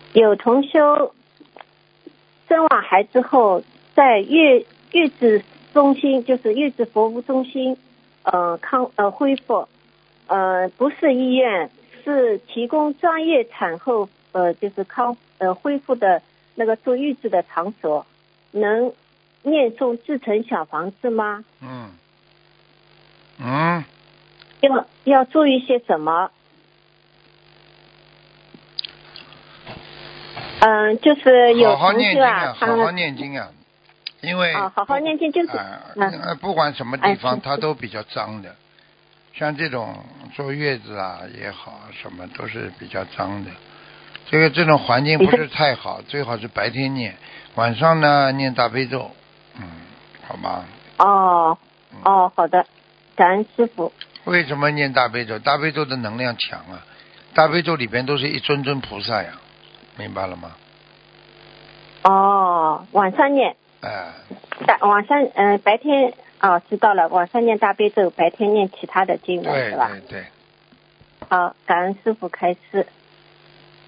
有同修生完孩子后，在月子中心，就是月子服务中心，恢复，不是医院，是提供专业产后就是恢复的那个坐月子的场所，能念诵自成小房子吗？要注意些什么？就是有同事啊， 好好念经啊，因为好好念经就是不管什么地方它都比较脏的，像这种坐月子啊也好，什么都是比较脏的。这种环境不是太好，最好是白天念，晚上呢念大悲咒，好吗？ 好的，感恩师父。 为什么念大悲咒？大悲咒的能量强啊，大悲咒里边都是一尊尊菩萨呀，明白了吗？ 晚上念。晚上白天知道了，晚上念大悲咒，白天念其他的经文，是吧？ 对。 好，感恩师父开示。